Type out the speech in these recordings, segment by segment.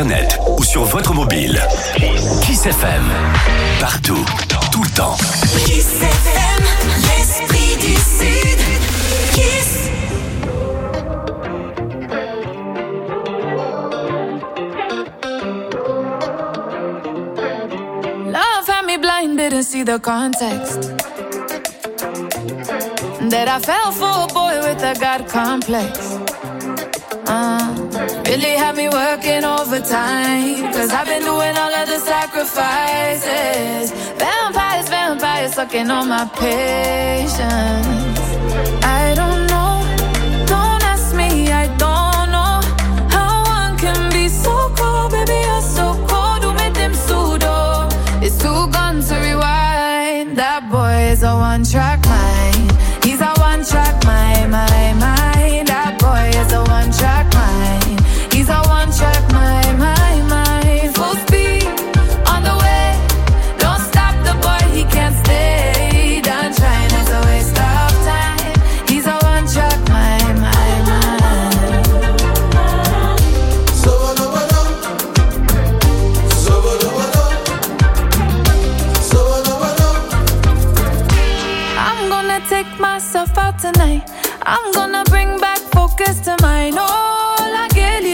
internet ou sur votre mobile. Kiss FM. Partout, tout le temps. Kiss FM, l'esprit du Sud. Kiss. Love had me blind, didn't see the context. That I fell for a boy with a God complex. Really had me working overtime, 'cause I've been doing all of the sacrifices. Vampires, vampires sucking on my patience. I don't know, don't ask me, I don't know how one can be so cold, baby, you're so cold. Do me them pseudo, it's too gone to rewind. That boy is a one-track mind. He's a one-track mind. That boy is a one-track mind. He's a one-track mind. Full speed on the way. Don't stop the boy, he can't stay. Done trying, it's a waste of time. He's a one-track mind. I'm gonna take myself out tonight. I'm gonna bring back focus to mine. Oh, la Gaily.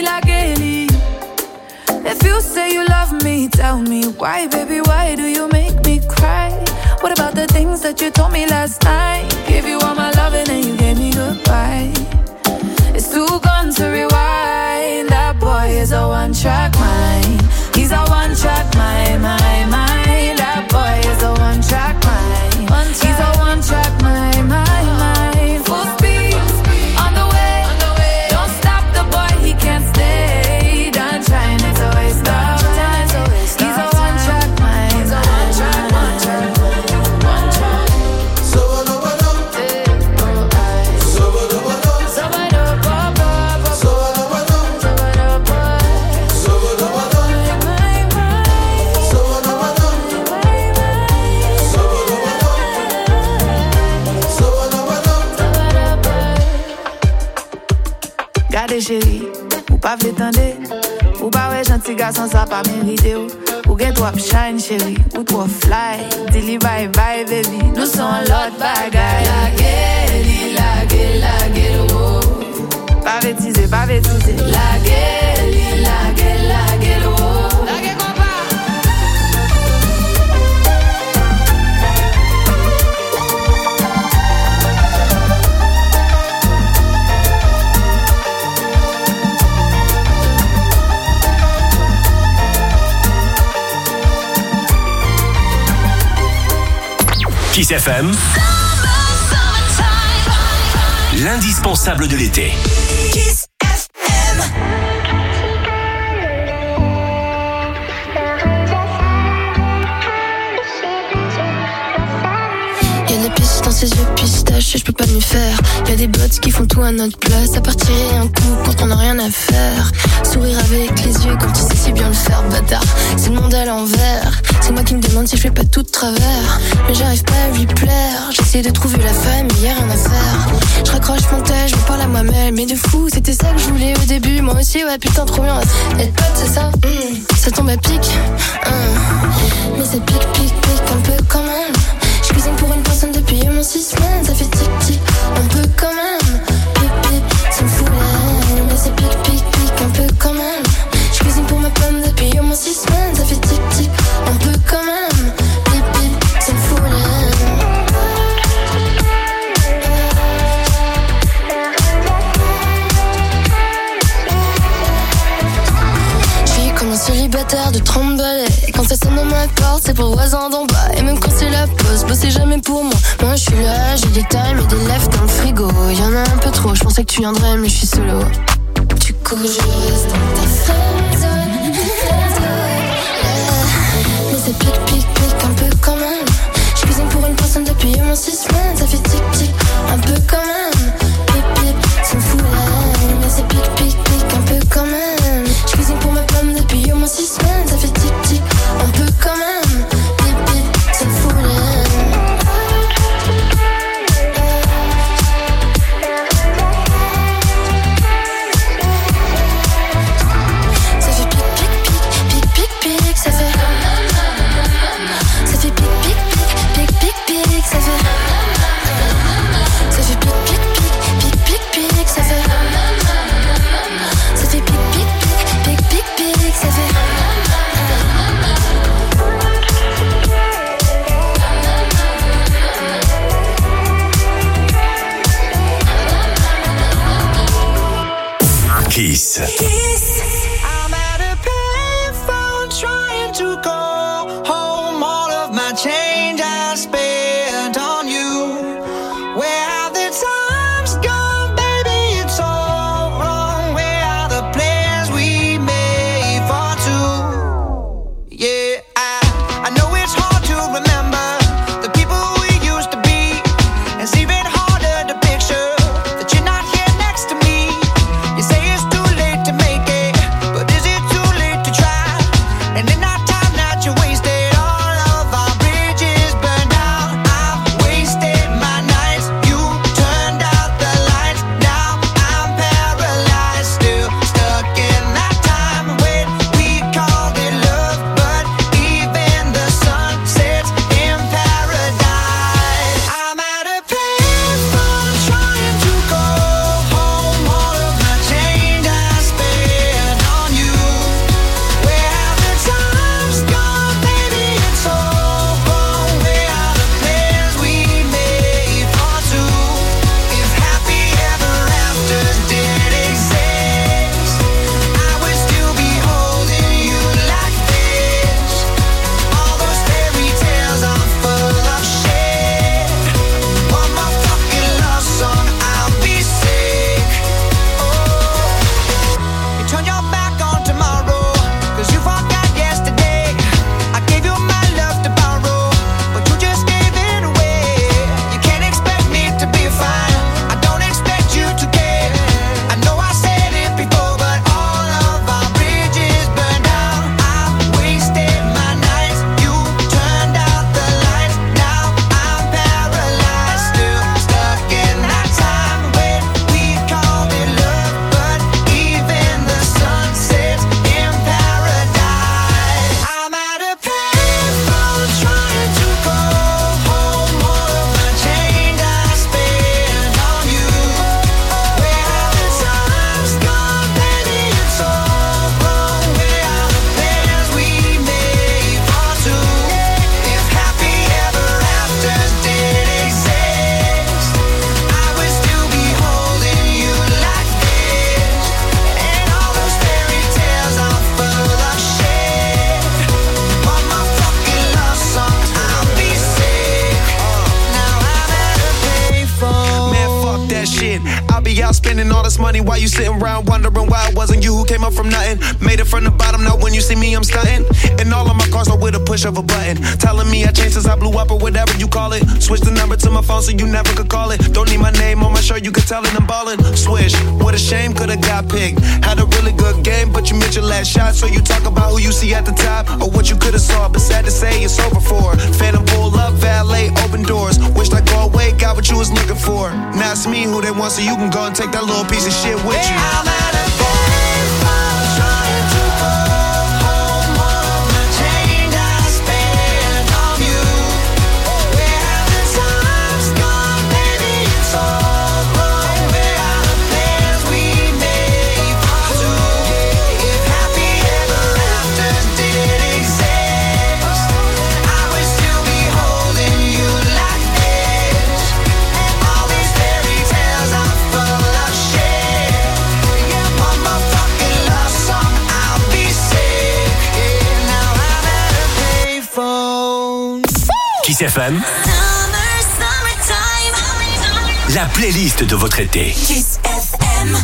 If you say you love me, tell me why, baby, why do you make me cry? What about the things that you told me last night? Give you all my loving and you gave me goodbye. It's too gone to rewind. That boy is a one-track mind. He's a one-track mind. That boy is a one-track mind. He's a one-track mind. Full speed on the way. Don't stop the boy, he can't stay. Done trying, it's a waste of time. He's a one-track mind. Gardez chérie, ou pas l'étendez. Ou pas ouais gentil garçon ça pas mérité. Ou get trop shine chérie, ou trop fly. Dilly bye bye baby, nous sommes l'autre bagaille. La gueule, oh. Pas bêtiser. La gueule, oh. La gueule compas. Kiss FM, l'indispensable de l'été. Kiss FM. Y'a des pistes dans ses yeux pistaches et je peux pas m'y faire. Y'a des bots qui font tout à notre place. À partir un coup quand on a rien à faire. Sourire avec les yeux comme tu sais si bien le faire, bâtard. C'est le monde à l'envers. C'est moi qui me demande si je fais pas tout de travers. Mais j'arrive pas à lui plaire. J'essaie de trouver la famille, y'a rien à faire. Je raccroche mon tel, je me parle à moi-même. Mais de fou, c'était ça que je voulais au début. Moi aussi, ouais putain trop bien. Être pote c'est ça, ça tombe à pic. Mais c'est pic un peu quand même. Je cuisine pour une personne depuis mon 6 semaines. Ça fait tic un peu quand même. Pip ça me fout la. Mais c'est pic un peu quand même. Je cuisine pour ma pomme depuis mon 6 semaines. Ça fait tic un peu quand même. Pip ça me fout la. Comme un célibataire de 30 balais. Et quand ça sonne à ma porte, c'est pour le voisin d'en bas. Et même quand c'est la pause, bossez jamais pour moi. Moi je suis là, j'ai des times et des lèvres dans le frigo. Y'en a un peu trop, je pensais que tu viendrais mais je suis solo. Du coup je reste dans ta friendzone. Mais c'est pic un peu quand même. Je cuisine pour une personne depuis mon 6 semaines. Ça fait tic un peu quand même. Pip ça me fout la. Mais c'est pic un peu quand même. Je cuisine pour ma pomme depuis au moins 6 semaines. Ça fait tic un peu quand même. Pip ça me fout la. Ça fait pic Kiss. I'm at a payphone trying to go home. All of my change I spent on you. Where have the times gone, baby? It's all wrong. Where are the plans we made for two? Yeah, I know it's hard to remember the people we used to be. It's even harder to picture that you're not here next to me. You say it's too late to make it, but is it too late to try? And in that time that you wasted, all of our bridges burned down. I've wasted my nights, you turned out the lights. Now I'm paralyzed, still stuck in that time when we called it love. But even the sun sets in paradise. I'm at a payphone trying to go home. All of my change I spent on you. Where have the times gone, baby? It's all wrong. Where are the plans we made for two? If happy ever afters did exist, I would still be holding you like this. All those fairy tales are full of shit. One more fucking love song, I'll be sick. Oh, you turn your back on tomorrow, 'cause you forgot yesterday. I gave you my love to borrow, but you just gave it away. You can't expect me to be fine, I don't expect you to care. I know I said it before, but all of our bridges burned down. I've wasted my nights, you turned out the lights. Now I'm paralyzed, still stuck in that time when we called it love. But even the sun sets in paradise. I'm at a payphone trying to go home. All of my change I spent on you. Where have the times gone, baby? It's all wrong. Where are the plans we made for two? If happy ever afters did exist, I would still be holding you like this. And all those fairy tales are full of shit. One more fucking love song, I'll be sick. Now I'm at a payphone. Man, fuck that shit. I'll be out spending all this money while you sitting around wondering why it wasn't you who came up from nothing. Made it from the bottom, now when you see me, I'm stunting. And all of my cars are with a push of a button. Telling me I changed since I blew up or whatever you call it. Switch the number to my phone so you never could call it. Don't need my name on my shirt, you could tell it I'm ballin'. Swish, what a shame, could've got picked. Had a really good game, but you missed your last shot. So you talk about who you see at the top or what you could've saw, but sad to say it's over for. Phantom pull up, valet, open doors. Wished I go away, got what you was looking for. Now it's me who they want, so you can go and take that little piece of shit with you. I'm at a payphone trying to go home. All of my change I spent on you. Where have the times gone, baby? It's all wrong. Where are the plans we made for two? If happy ever afters did exist, I would still be holding you like this. And all these fairy tales are full of shit. One more fucking love song, I'll be sick. Now I'm at a payphone. Kiss FM, Summertime. la playlist de votre été. Kiss FM.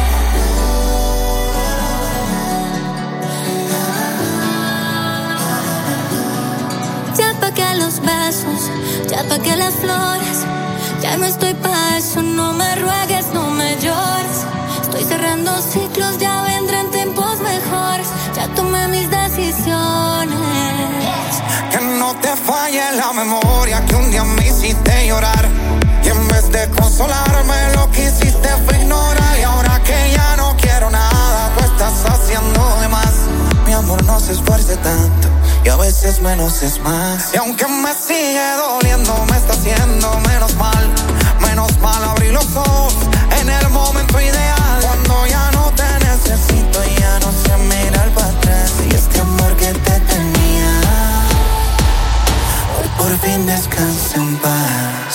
Ya pagué los besos, ya pagué las flores. Ya no estoy pa' eso, no me ruegues, no me llores. Estoy cerrando ciclos, ya vendrán tiempos mejores. Ya tomé mis decisiones. Que no te falle la memoria que un día me hiciste llorar. Y en vez de consolarme lo que hiciste fue ignorar. Y ahora que ya no quiero nada, tú estás haciendo de más. Mi amor, no se esfuerce tanto, y a veces menos es más. Y aunque me sigue doliendo, me está haciendo menos mal. Menos mal abrí los ojos en el momento ideal. Cuando ya no te necesito, ya no sé mirar para atrás. Y este amor que te tenía, hoy por fin descansa en paz.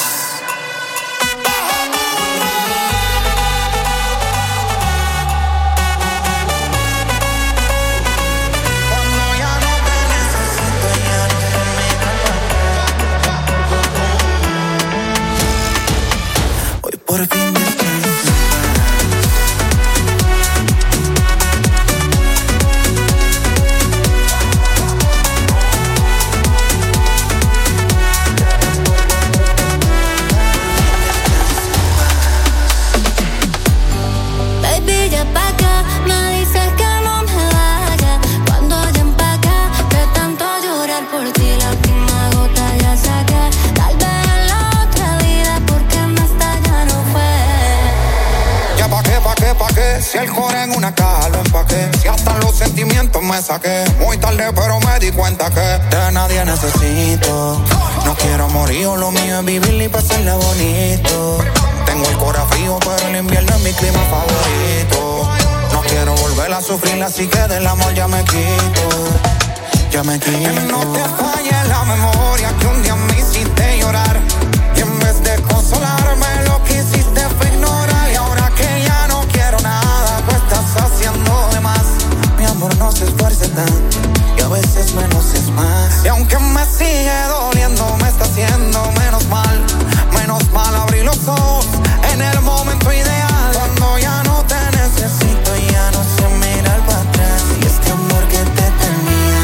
Si el core en una caja lo empaqué, si hasta los sentimientos me saqué. Muy tarde pero me di cuenta que de nadie necesito. No quiero morir, lo mío es vivir y pasarla bonito. Tengo el cora frío pero el invierno es mi clima favorito. No quiero volver a sufrir así que del amor ya me quito. Ya me quito. Que no te falle la memoria que un día me hiciste llorar. Y en vez de consolarme lo que hiciste fue ignorar. Y ahora que ya no quiero nada, tú estás haciendo de más. Mi amor, no se esfuerce tanto, y a veces menos es más. Y aunque me sigue doliendo, me está haciendo menos mal. Menos mal abrí los ojos en el momento ideal. Cuando ya no te necesito, ya no sé mirar para atrás. Y este amor que te tenía,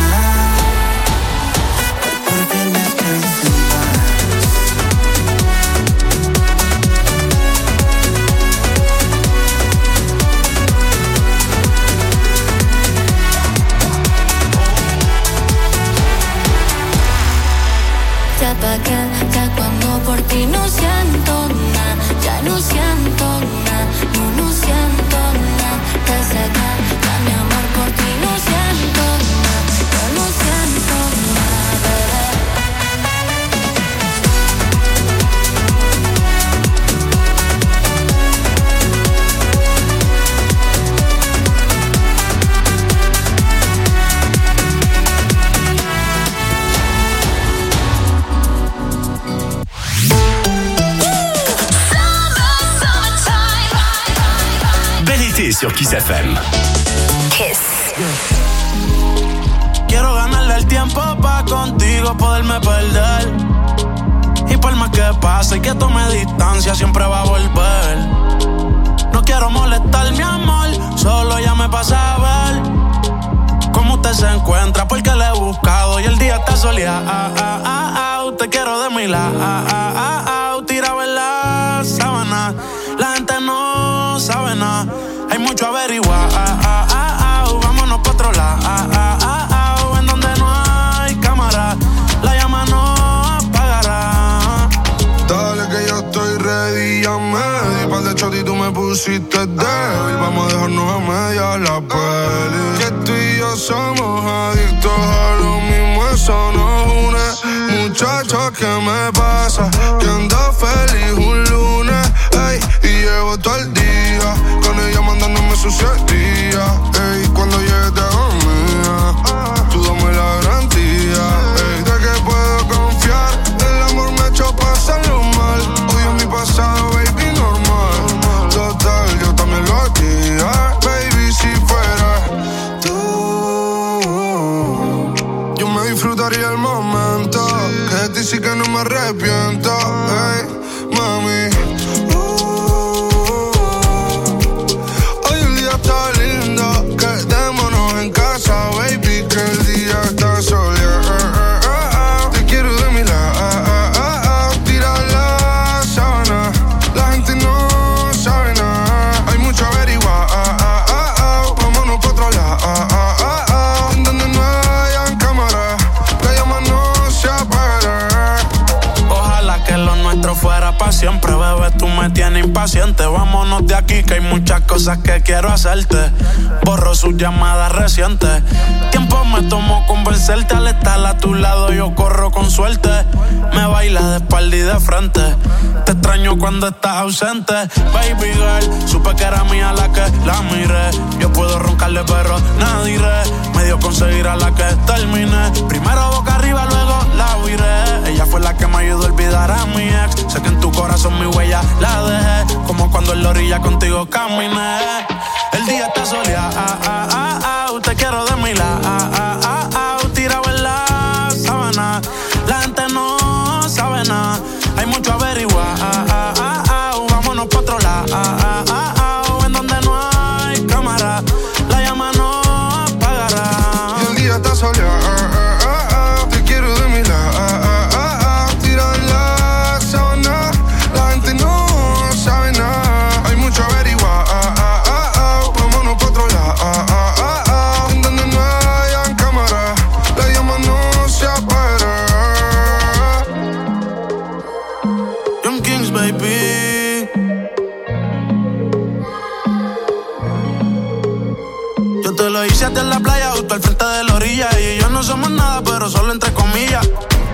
por fin descansa en paz. Se apaga ya cuando por ti no siento nada, ya no siento nada, no siento nada. Te seca, ya mi amor por ti no siento nada, yo no siento nada, bebé. Sur Kiss FM. Kiss. Quiero ganarle el tiempo pa' contigo poderme perder. Y por más que pase y que tome distancia, siempre va a volver. No quiero molestar, mi amor, solo ya me pasa a ver cómo usted se encuentra, porque le he buscado y el día está soleado. Te quiero de mi lado, tirado en la sábana. La gente no sabe nada, hay mucho averiguar. Vámonos pa' otro lado, en donde no hay cámara, la llama no apagará. Dale que yo estoy ready, ya me di par de shot y tú me pusiste débil. Vamos a dejarnos a medias la peli. Que tú y yo somos adictos a lo mismo, eso nos une. Muchacha, ¿qué me pasa? Que ando feliz un lunes, ey, y llevo todo el día con ella mandándome sus 7 días, ey. Cuando llegues te hago mía, tú dame la garantía, ey. De que puedo confiar, el amor me ha hecho pasarlo mal. Odio mi pasado, baby, normal. Total, yo también lo hacía, baby, si fuera tú, yo me disfrutaría el momento. Que de ti sí que no me arrepiento, ey, mami. Hoy el día está lindo, quedémonos en casa, baby, que el día está soleado. Te quiero de mi lado, tira la sábana. La gente no sabe nada, hay mucho averiguar. Vámonos pa' otro lado, en donde no hayan cámara, la llama no se apagará. Ojalá que lo nuestro fuera pa' siempre, bebé, tú me tienes impaciente. Vámonos de aquí que hay muchas cosas que quiero hacerte. Borro sus llamadas recientes. Tiempo me tomó convencerte, al estar a tu lado yo corro con suerte. Me bailas de espalda y de frente, te extraño cuando estás ausente. Baby girl, supe que era mía la que la miré. Yo puedo roncarle pero nadie iré. Me dio conseguir a la que terminé. Primero boca arriba, luego la viré. Ella fue la que me ayudó a olvidar a mi ex. Sé que en tu corazón mi huella la dejé, como cuando en la orilla contigo caminé. El día está soleado, te quiero de mi lado, tirado en la sábana. La gente no sabe nada, hay mucho averiguar. Vámonos pa' otro lado, en donde no hay cámara, la llama no apagará. Y el día está soleado, te quiero de mi lado, tira en la sábana. La gente no sabe nada, hay mucho averiguar. Vámonos pa' otro lado, en donde no hayan cámara, la llama no se apagará. Young Kings, baby. lo hice hasta en la playa, justo al frente de la orilla. Y yo no somos nada, pero solo entre comillas.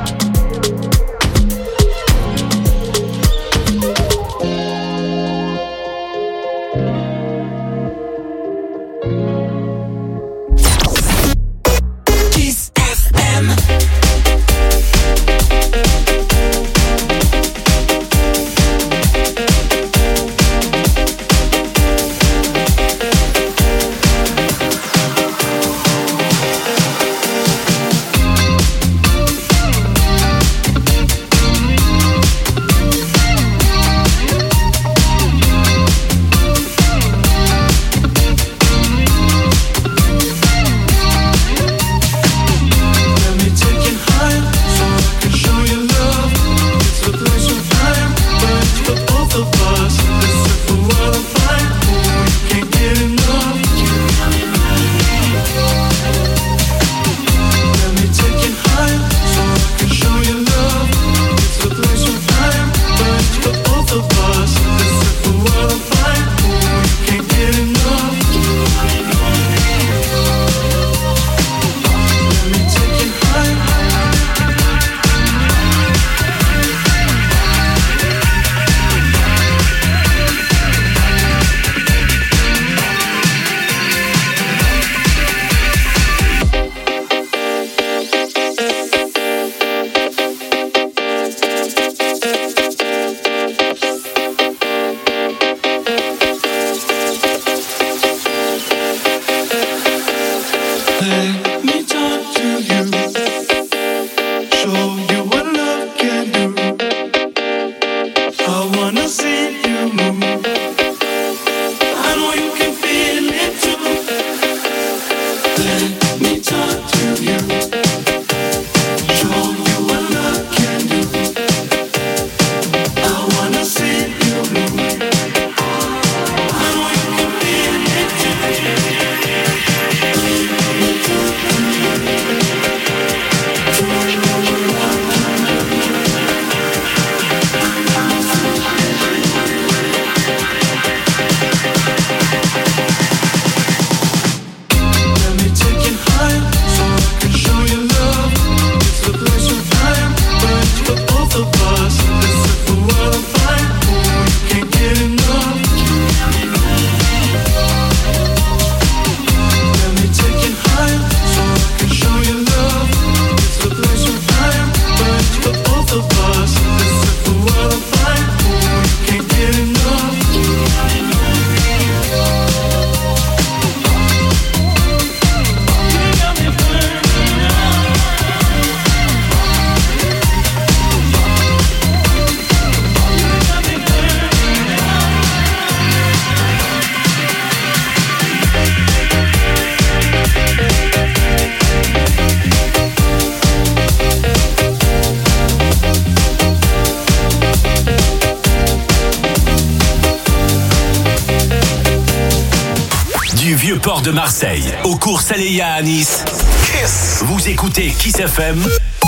Port de Marseille, aux courses Aléa à Nice. Kiss. Vous écoutez Kiss FM,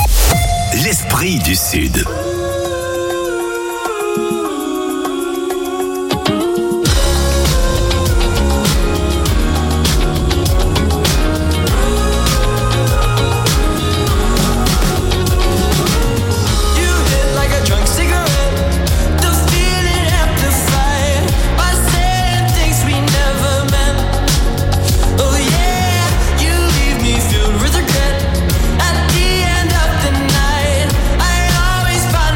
l'esprit du Sud. Filled with regret at the end of the night. I always find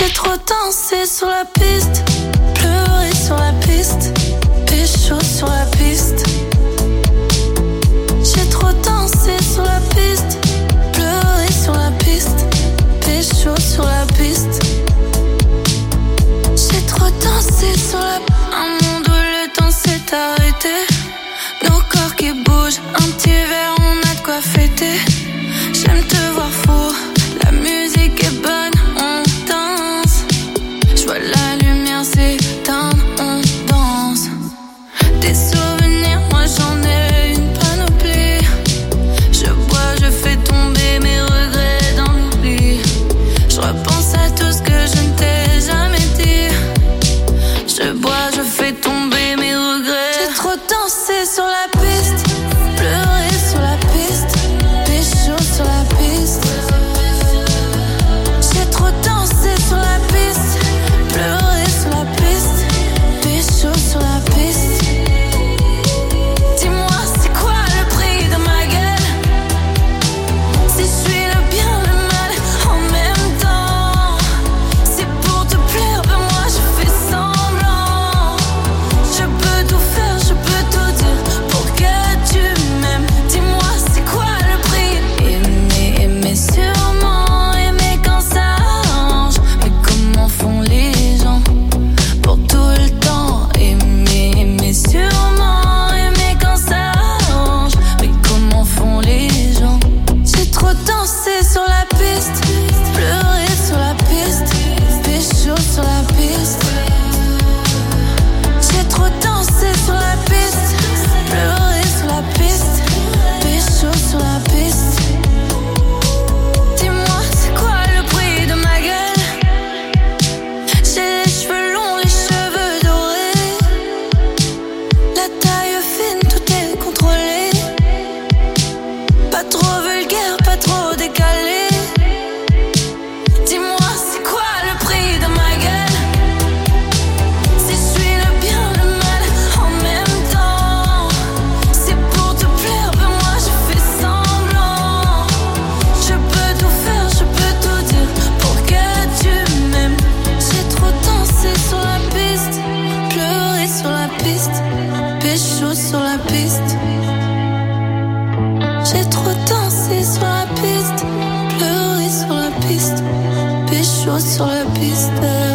J'ai trop dansé sur la piste, pleuré sur la piste, pécho sur la piste. J'ai trop dansé sur la piste, pleuré sur la piste, pécho sur la piste. J'ai trop dansé sur la... Un monde où le temps s'est arrêté, nos corps qui bougent, un petit verre, on a de quoi fêter. J'aime te voir fou, la musique est bonne, on danse. J'vois la lumière s'éteindre, on danse. Des souvenirs, moi j'en ai une panoplie. Je bois, je fais tomber mes regrets dans l'oubli. Je repense à tout ce que je ne t'ai jamais dit. Je bois, je fais tomber mes regrets. J'ai trop dansé sur la piste, pleuré sur la piste, pécho sur la piste. J'ai trop dansé sur la piste, pleuré sur la piste, pécho sur la piste. Dis-moi, c'est quoi le prix de ma gueule? Si je suis le bien, le mal en même temps. C'est pour te plaire, ben moi je fais semblant. Je peux tout faire, je peux tout dire pour que tu m'aimes. Dis-moi, c'est quoi le prix? Aimer, aimer sûrement, aimer quand ça arrange. Mais comment font les gens pour tout le temps? Aimer, aimer sûrement, aimer quand ça arrange. Mais comment font les gens? J'ai trop dansé sur la piste, pleuré sur la piste, pécho sur la piste. J'ai trop dansé sur la piste, pleuré sur la piste, pécho sur la piste. Dis-moi, c'est quoi le prix de ma gueule? J'ai les cheveux longs, les cheveux dorés, la taille fine, tout est contrôlé. Pas trop vulgaire, pas trop décalé. Dis-moi, c'est quoi le prix de ma gueule? Si je suis le bien, le mal en même temps. C'est pour te plaire, ben moi je fais semblant. Je peux tout faire, je peux tout dire pour que tu m'aimes. J'ai trop dansé sur la piste, pleuré sur la piste, pécho sur la piste. J'ai trop dansé sur la piste, pleuré sur la piste, pécho sur la piste.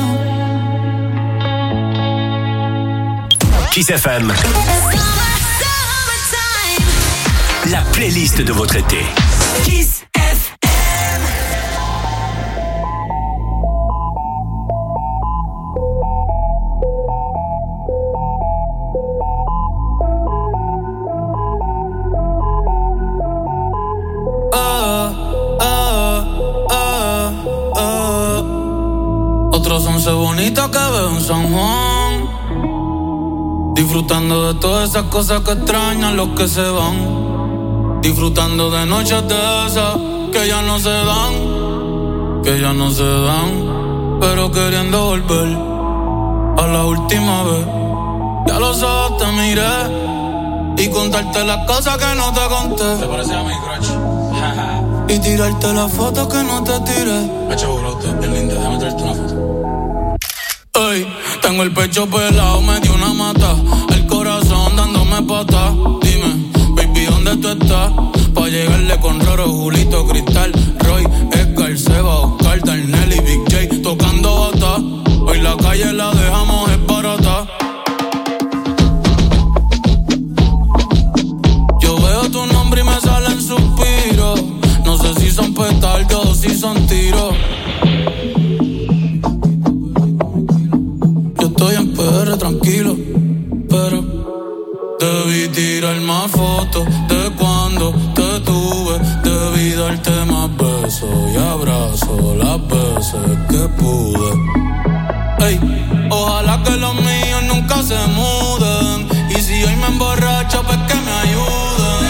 Kiss FM. La playlist de votre été. Kiss FM. Otros 11 bonitos que veo en San Juan, disfrutando de todas esas cosas que extrañan los que se van, disfrutando de noches de esas que ya no se dan, que ya no se dan, pero queriendo volver a la última vez. Ya los ojos te miré y contarte las cosas que no te conté. ¿Te parece a mi crush? Y tirarte las fotos que no te tiré. Pecho brote, bien linda, déjame traerte una foto. Ey, tengo el pecho pelado, me dio una mata, el corazón dándome patas. Dime, baby, ¿dónde tú estás? Pa' llegarle con Roro, Julito, Cristal, Roy, Edgar, Seba, Oscar, Darnell y Big J tocando bata. Hoy la calle la dejamos esbarata. Yo veo tu nombre y me salen suspiros. No sé si son petardos o si son tiros. Yo estoy en PR tranquilo, pero debí tirar más fotos de cuando te tuve. Debí darte más besos y abrazos las veces que pude. Ey, ojalá que los míos nunca se muden. Y si hoy me emborracho, pues que me ayuden.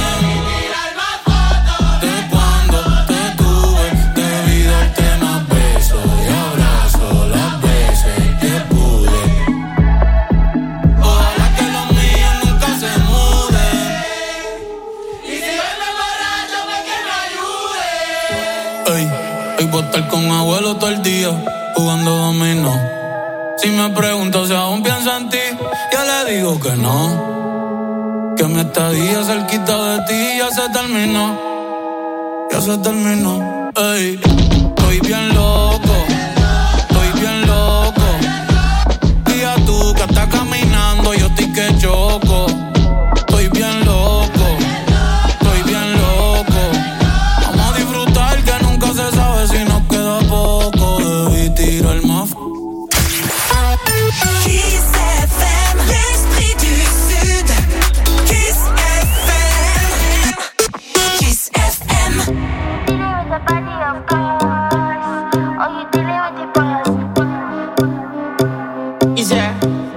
Voy a estar con abuelo todo el día, jugando jugando dominó. Si me pregunto si aún pienso en ti, yo le digo que no. Que mi estadía cerquita de ti ya se terminó. Ya se terminó. Ey, estoy bien loco. Estoy bien loco. Día tú que estás caminando, yo estoy que choco. Estoy bien loco. Estoy bien loco. Vamos a disfrutar que nunca se sabe si nos queda poco. Debí tirar más. Kiss FM, l'esprit du Sud. Kiss FM. Kiss FM. Yeah.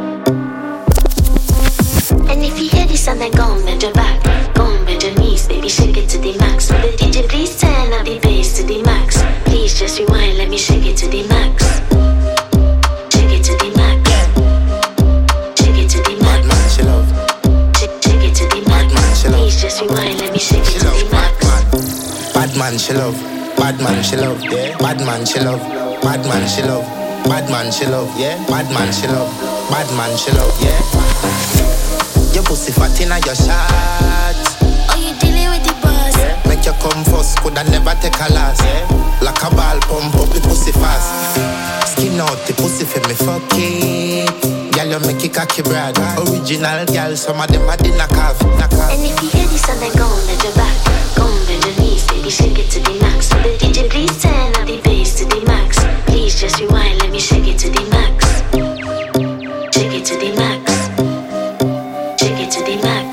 And if you hear this and then go and bend your back, go and bend your knees, baby, shake it to the max. Will the DJ please turn up the bass to the max? Please just rewind, let me shake it to the max. Shake it to the max. Shake it to the max. Bad man, she love. Shake it to the max. Bad man, she love. Please just rewind, let me shake it to the max. Bad man, she love. Bad man, she love. Yeah. Bad man, she love. Bad man, she love. Bad man, she love. Yeah. Bad man, she love. Bad man, she love. Yeah. Your pussy fat inna your shot. Oh, you dealing with the boss? Yeah. Make you come first, coulda never take a last. Yeah. Like a ball, pump up the pussy fast. Skin out the pussy for me, fuck it. Girl, you make it cocky, brad. Original girl, some of them are in a calf. And if you hear this and then go and bend your back, go and bend your knees, baby, shake it to the max. Will the DJ please turn up the bass to the max? Please just rewind, let me shake it to the max. Shake it to the max. Shake it to the max.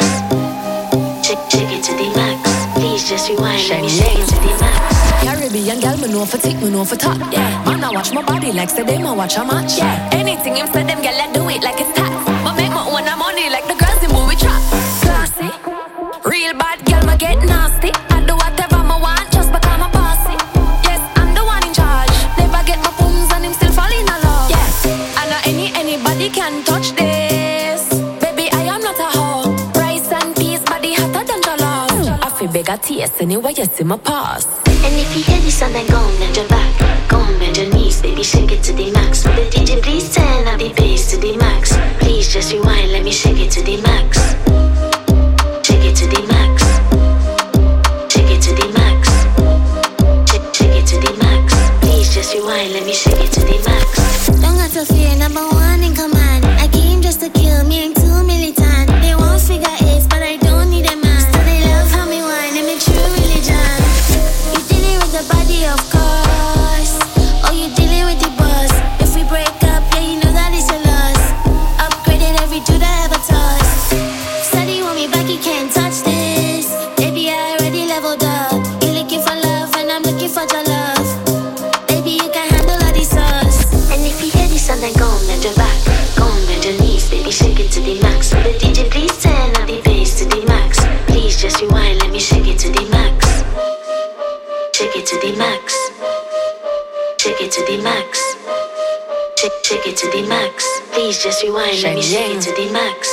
Shake it to the max. Please just rewind, let me shake it to the max. Caribbean girl, me know for tick, me know for top. Yeah, man, I watch my body like say them, I watch a match. Yeah, anything him say them, girl, I do it like it's tax. But make my own money like the girls in movie trap. Classy, real bad girl, me get nasty. I do whatever I want just because I'm bossy. Yes, I'm the one in charge. Never get my booms and him still fall in love. Yes, and not anybody can touch this. Baby, I am not a hoe. Rice and peas, body hotter than jollof. I feel bigger taste anyway, you see my pass. And if you hear this and then go and bend your back, go and bend your knees, baby, shake it to the max. Will the DJ please turn up the bass to the max? Please just rewind, let me shake it to the max. Shake it to the max. Shake it to the max. Shake it to the max. Please just rewind, let me shake it to the max. Don't got to fear, number one in command. I came just to kill me and 2 militant. They won't figure it, but I don't need a man. So they love how me whine and me true religion. You dealing with the body, of course. Oh, you dealing with the boss. If we break up, yeah, you know that it's a loss. Upgraded every dude I ever touched. Steady want me back, you can't touch this. Baby, I already leveled up. You looking for love and I'm looking for your love. Baby, you can handle all these sauce. And if you hear this and then go and bend your back, go and bend your knees, baby, shake it to the max. Will the DJ please turn up the bass to the max? Please just rewind, let me shake it to the max. Shake it to the max. Shake it to the max. Shake it to the max. Please just rewind, let me shake it to the max.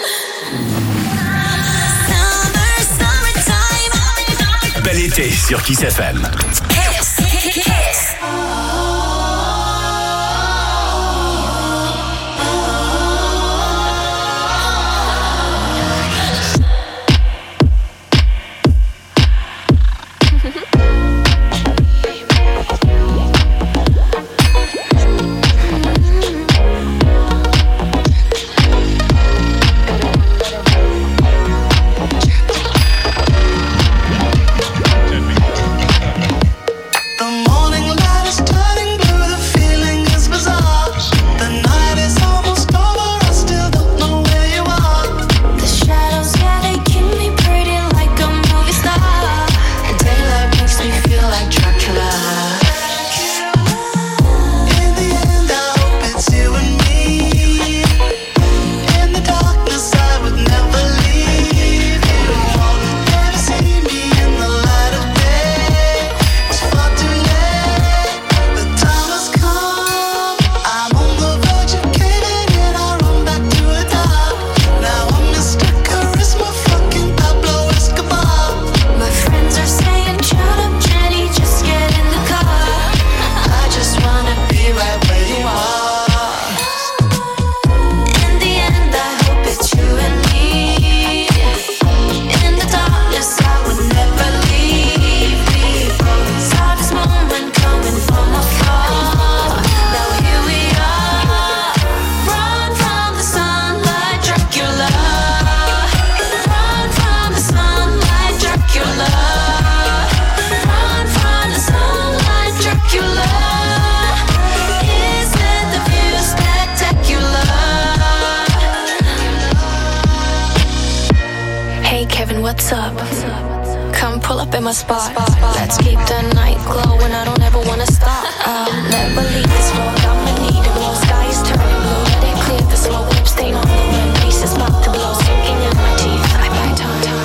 Bel été sur Kiss FM. Kiss. my spot. Let's keep the night glowing, I don't ever wanna stop. I'll never leave this road, I'ma need a blow. Sky is turning blue, let it clear the smoke. Lip stain on the rim, face is about to blow. Sinking in my teeth, I bite on time.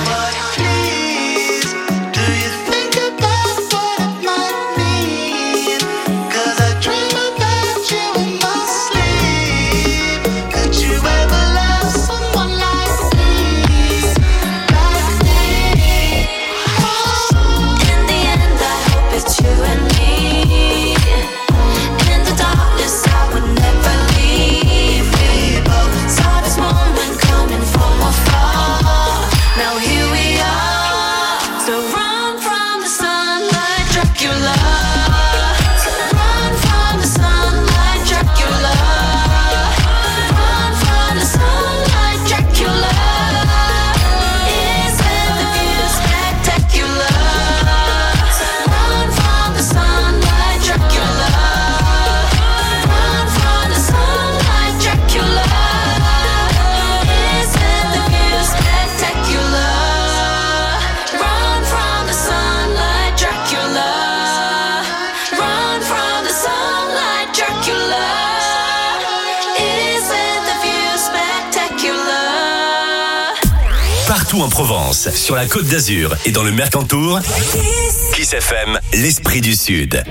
En Provence, sur la Côte d'Azur et dans le Mercantour, Kiss FM, l'esprit du Sud.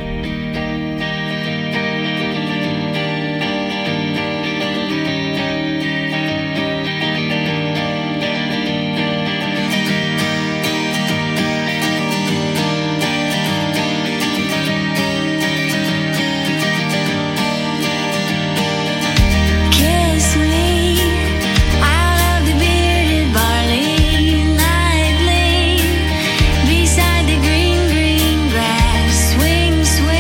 Beside the green, green grass, swing, swing.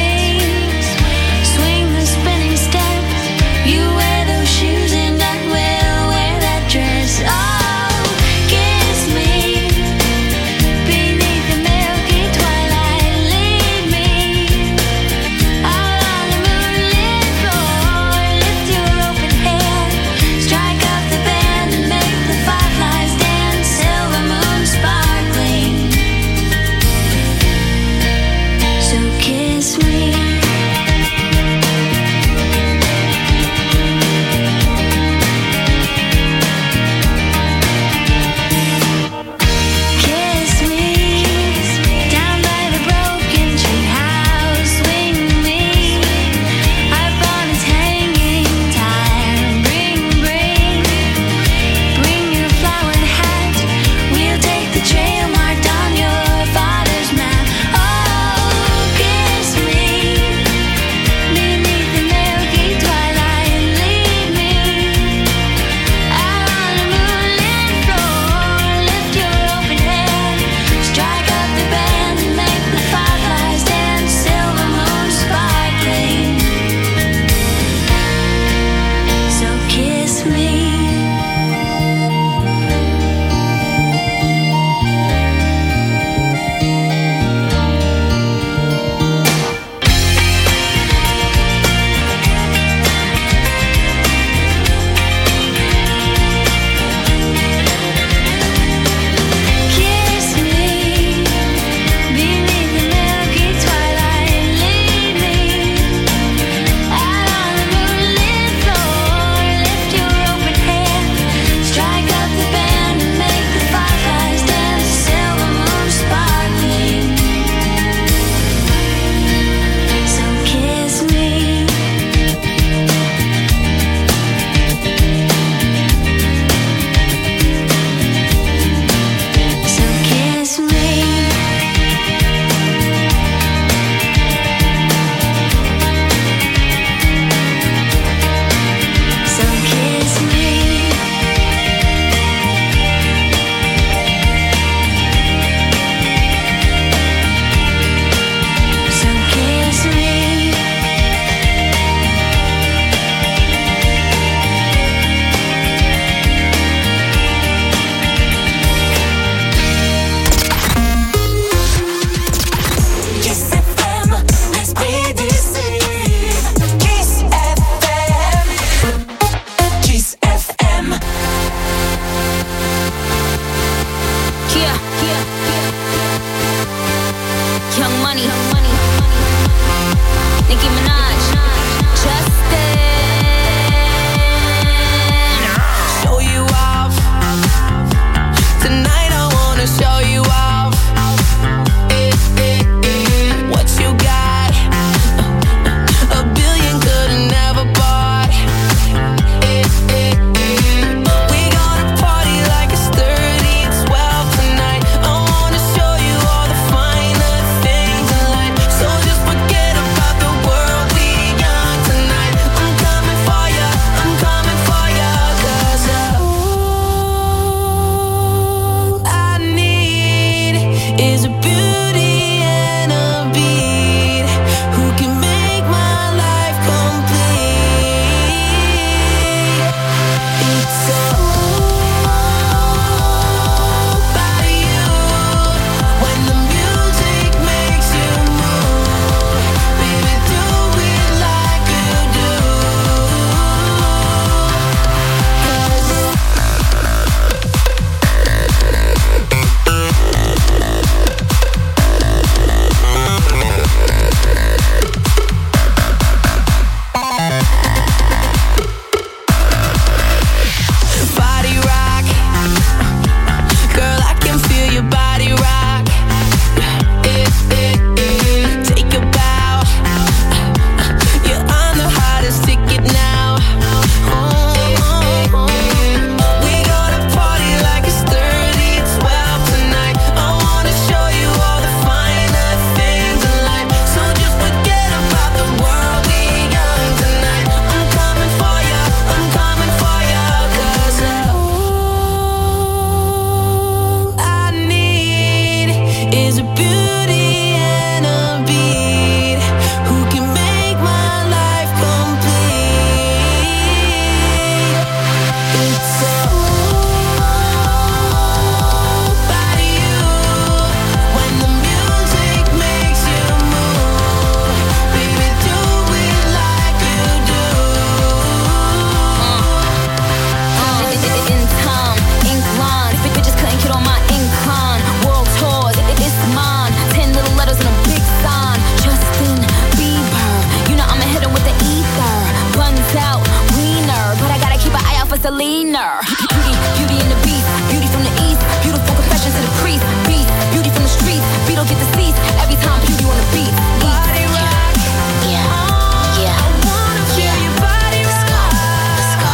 was a leaner. Beauty in the beast, beauty from the east, beautiful confession to the priest. Beast, beauty from the streets, beat don't get deceased. Every time beauty on the beat. Body rock, yeah. I wanna feel your body rock. Let's go.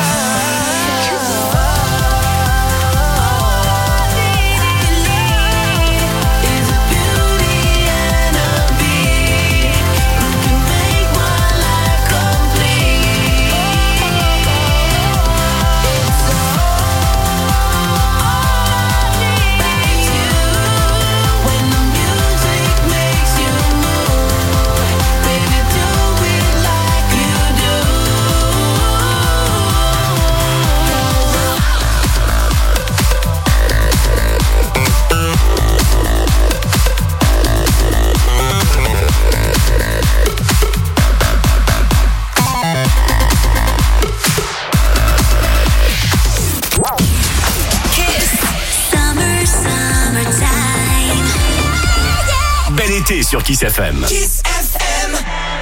Bel été sur Kiss FM. Kiss FM.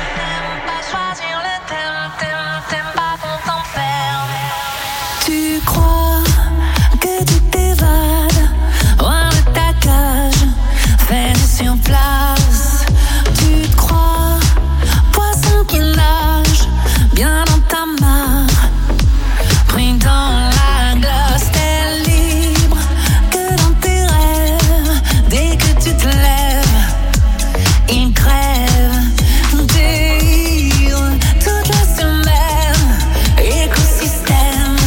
Tu crois que tu t'évades loin de ta cage, fermée sur place. Tu te crois poisson qui nage bien dans ta mare, pris dans la glace. T'es libre que dans tes rêves. Dès que tu te lèves, il crève. Délire toute la semaine. Écosystème,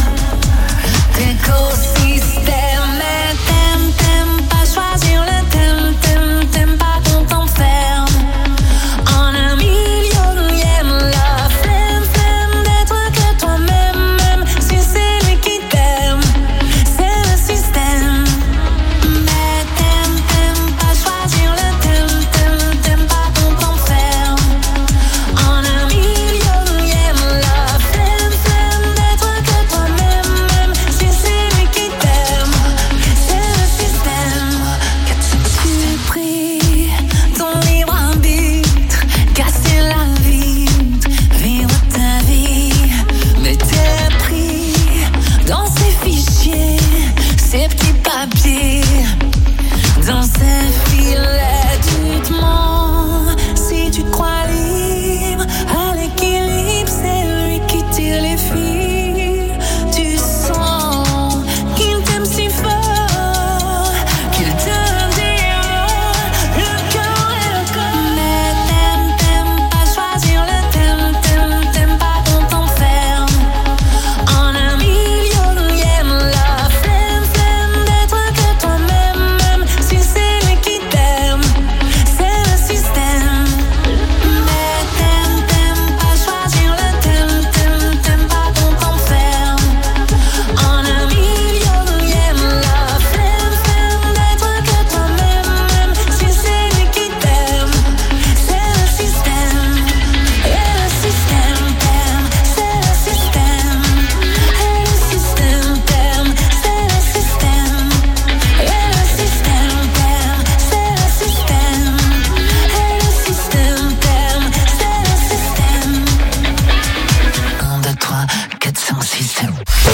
mais t'aimes pas choisir le thème, t'aimes pas qu'on t'enferme en un millionième. La flemme d'être que toi-même, même si c'est lui qui t'aime, c'est le système. Mais t'aimes pas choisir le thème, t'aimes pas qu'on t'enferme en un millionième. La flemme d'être que toi-même, même si c'est lui qui t'aime, c'est le système. Tu pries ton libre arbitre, casser la vitre, vivre ta vie. Mais t'es pris dans ces fichiers, ces petits papiers, dans ces filets. Tu te mens si tu te crois libre. À l'équilibre, c'est lui qui tire les fils. Tu sens qu'il t'aime si fort, qu'il te dit le cœur et le corps. Mais t'aimes pas choisir le thème, t'aimes pas qu'on t'enferme en un millionième. La flemme d'être que toi-même, même si c'est lui qui t'aime, c'est le système. Mais t'aimes pas choisir le thème, t'aimes pas qu'on t'enferme en un millionième. La flemme d'être que toi-même, même si c'est lui qui t'aime, c'est le système. Et le système t'aime, c'est le système. Et le système t'aime, c'est le système. Et le système t'aime, c'est le système. Et le système t'aime, c'est le système. 1, 2, 3, 4, 5, 6, 7.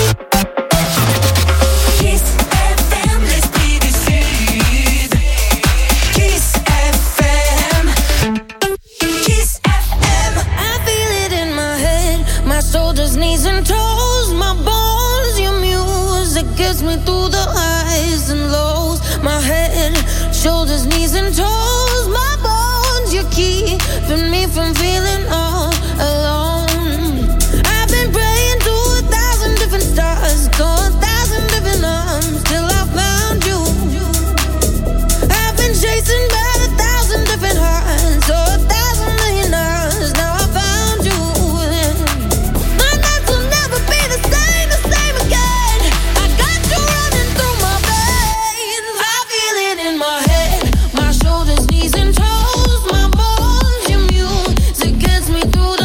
Kiss FM, l'esprit du Sud. Kiss FM. Kiss FM. I feel it in my head, my shoulders, knees and toes, my bones. Your music gets me through the highs and lows. My head, shoulders, knees and toes, my bones. You're keeping me from feeling all alone. I've been praying to 1,000 different stars, to 1,000 different arms, till I found you. I've been chasing by 1,000 different hearts, so 1,000 million hours. Now I found you. My nights will never be the same again. I got you running through my veins. I feel it in my head, my shoulders, knees and toes, my bones. Your music gets me through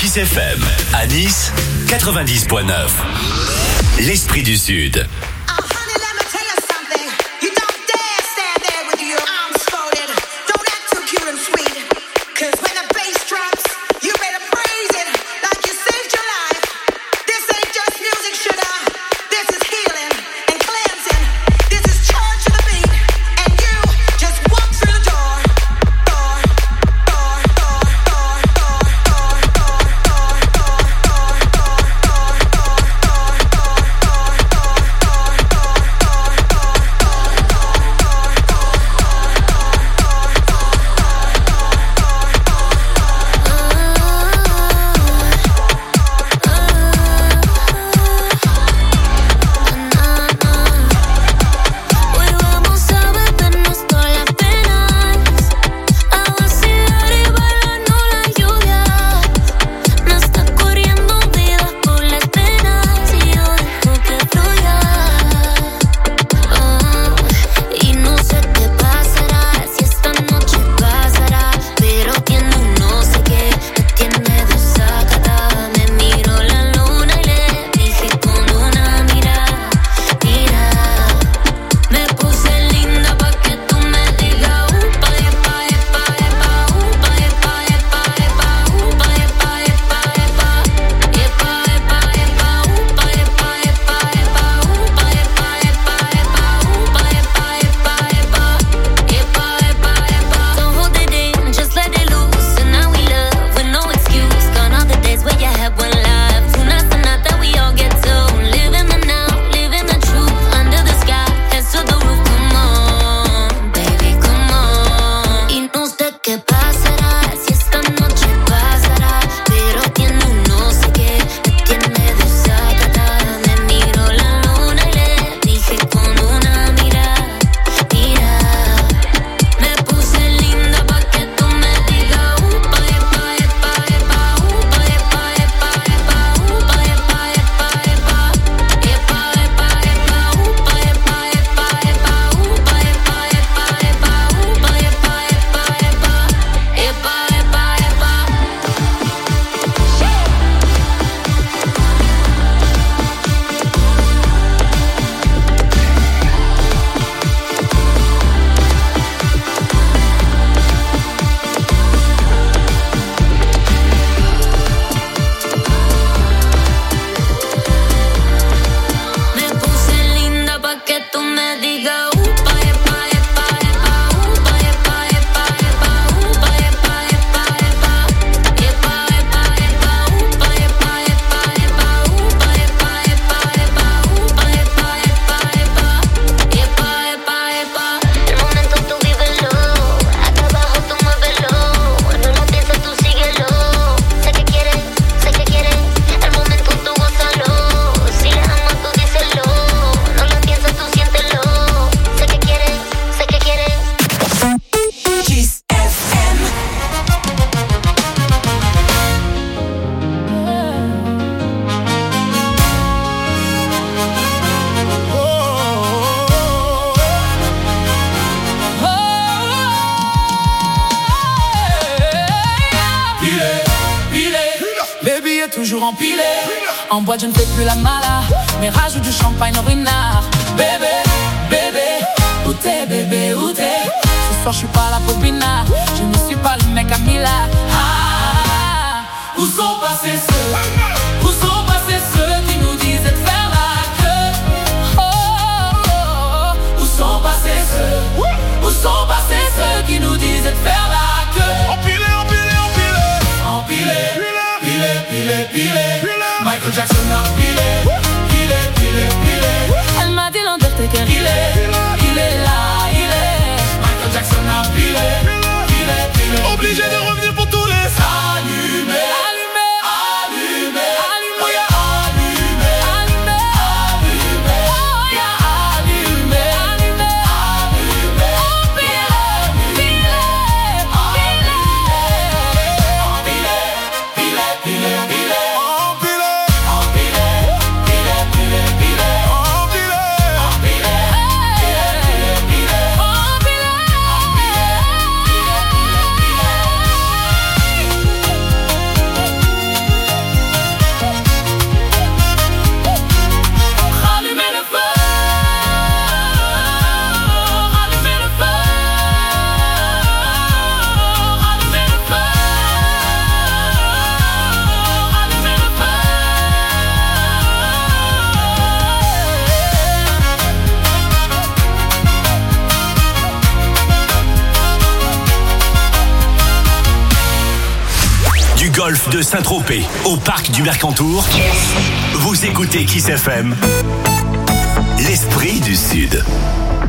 Kiss FM, à Nice, 90.9. L'Esprit du Sud. toujours empilé. En boîte je ne fais plus la mala, mais rajoute du champagne au vinard. Bébé, bébé, où t'es bébé, où t'es? Ce soir je suis pas là pour Bina, je ne suis pas le mec à Mila. Où sont passés ceux? Où sont passés ceux qui nous disaient de faire la queue? Oh, oh, oh. Où sont passés ceux? Où sont passés ceux qui nous disaient de faire la queue? Empilé, empilé, empilé. Empilé, pilé, pilé, pilé. Michael Jackson a pilé, pilé, pilé, pilé. Elle m'a dit l'Undertaker, il est là, il est. Michael Jackson a pilé, pilé, pilé. Obligé de revenir pour tous les allumés. Pilé, golf de Saint-Tropez, au parc du Mercantour. Vous écoutez Kiss FM, l'esprit du Sud.